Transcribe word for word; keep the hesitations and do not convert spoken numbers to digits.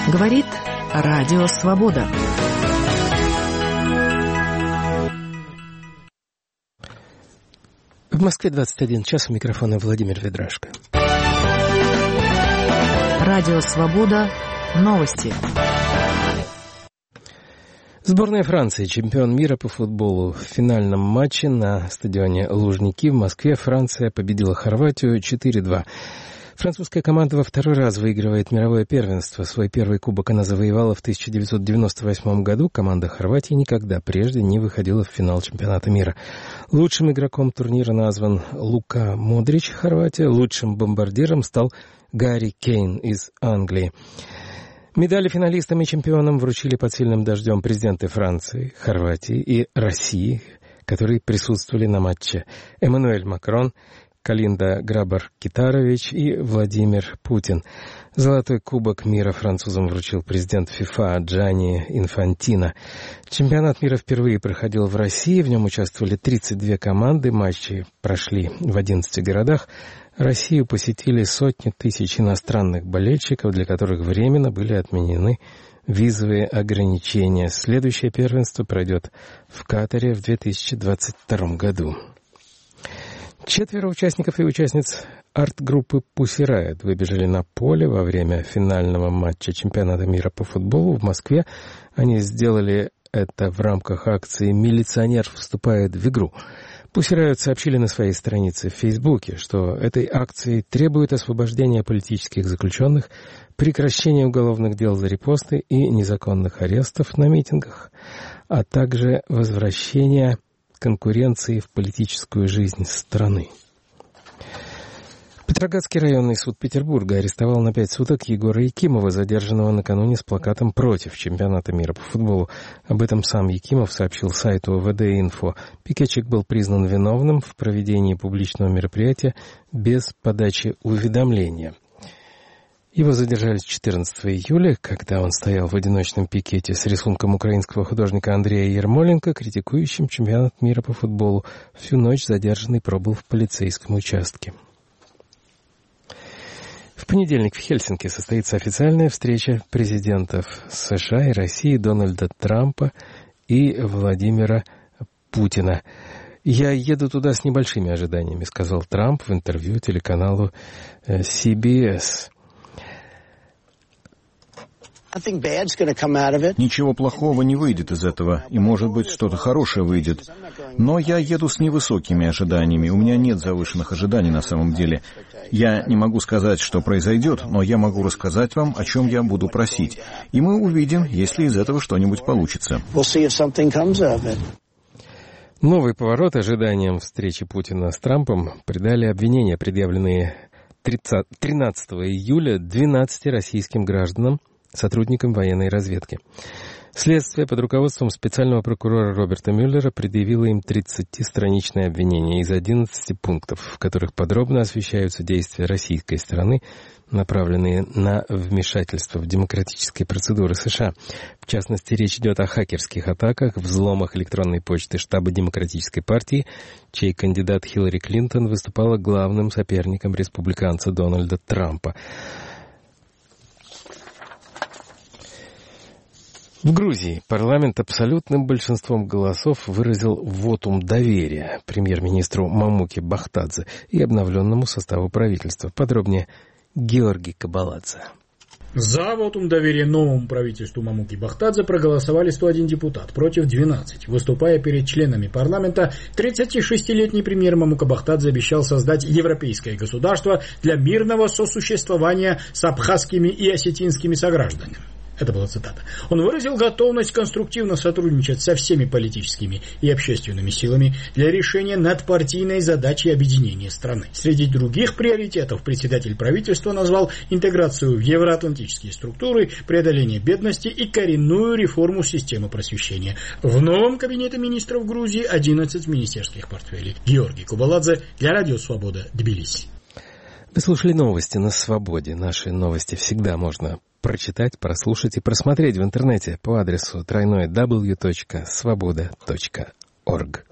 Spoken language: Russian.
Говорит Радио Свобода. В Москве двадцать один час, у микрофона Владимир Ведрашко. Радио Свобода. Новости. Сборная Франции, чемпион мира по футболу. В финальном матче на стадионе Лужники в Москве Франция победила Хорватию четыре два. Французская команда во второй раз выигрывает мировое первенство. Свой первый кубок она завоевала в тысяча девятьсот девяносто восьмом году. Команда Хорватии никогда прежде не выходила в финал чемпионата мира. Лучшим игроком турнира назван Лука Модрич, Хорватия. Лучшим бомбардиром стал Гарри Кейн из Англии. Медали финалистам и чемпионам вручили под сильным дождем президенты Франции, Хорватии и России, которые присутствовали на матче. Эммануэль Макрон, Калинда Грабар-Китарович и Владимир Путин. Золотой кубок мира французам вручил президент ФИФА Джанни Инфантино. Чемпионат мира впервые проходил в России. В нем участвовали тридцать две команды. Матчи прошли в одиннадцати городах. Россию посетили сотни тысяч иностранных болельщиков, для которых временно были отменены визовые ограничения. Следующее первенство пройдет в Катаре в две тысячи двадцать втором году. Четверо участников и участниц арт-группы Pussy Riot выбежали на поле во время финального матча чемпионата мира по футболу в Москве. Они сделали это в рамках акции «Милиционер вступает в игру». Pussy Riot сообщили на своей странице в Фейсбуке, что этой акцией требуют освобождения политических заключенных, прекращения уголовных дел за репосты и незаконных арестов на митингах, а также возвращения конкуренции в политическую жизнь страны. Петроградский районный суд Петербурга арестовал на пять суток Егора Якимова, задержанного накануне с плакатом против чемпионата мира по футболу. Об этом сам Якимов сообщил сайту вэ дэ инфо. Пикетчик был признан виновным в проведении публичного мероприятия без подачи уведомления. Его задержали четырнадцатого июля, когда он стоял в одиночном пикете с рисунком украинского художника Андрея Ермоленко, критикующим чемпионат мира по футболу. Всю ночь задержанный пробыл в полицейском участке. В понедельник в Хельсинки состоится официальная встреча президентов США и России Дональда Трампа и Владимира Путина. «Я еду туда с небольшими ожиданиями», — сказал Трамп в интервью телеканалу си би эс. Ничего плохого не выйдет из этого, и, может быть, что-то хорошее выйдет. Но я еду с невысокими ожиданиями, у меня нет завышенных ожиданий на самом деле. Я не могу сказать, что произойдет, но я могу рассказать вам, о чем я буду просить. И мы увидим, если из этого что-нибудь получится. Новый поворот ожиданиям встречи Путина с Трампом придали обвинения, предъявленные тринадцатого июля двенадцати российским гражданам, сотрудникам военной разведки. Следствие под руководством специального прокурора Роберта Мюллера предъявило им тридцатистраничное обвинение из одиннадцати пунктов, в которых подробно освещаются действия российской стороны, направленные на вмешательство в демократические процедуры США. В частности, речь идет о хакерских атаках, взломах электронной почты штаба Демократической партии, чей кандидат Хиллари Клинтон выступала главным соперником республиканца Дональда Трампа. В Грузии парламент абсолютным большинством голосов выразил вотум доверия премьер-министру Мамуке Бахтадзе и обновленному составу правительства. Подробнее Георгий Кабаладзе. За вотум доверия новому правительству Мамуки Бахтадзе проголосовали сто один депутат, против двенадцати. Выступая перед членами парламента, тридцатишестилетний премьер Мамука Бахтадзе обещал создать европейское государство для мирного сосуществования с абхазскими и осетинскими согражданами. Это была цитата. Он выразил готовность конструктивно сотрудничать со всеми политическими и общественными силами для решения надпартийной задачи объединения страны. Среди других приоритетов председатель правительства назвал интеграцию в евроатлантические структуры, преодоление бедности и коренную реформу системы просвещения. В новом кабинете министров Грузии одиннадцать министерских портфелей. Георгий Кабаладзе для Радио Свобода, Тбилиси. Вы слушали новости на Свободе. Наши новости всегда можно прочитать, прослушать и просмотреть в интернете по адресу тройной дабл ю точка свобода точка орг.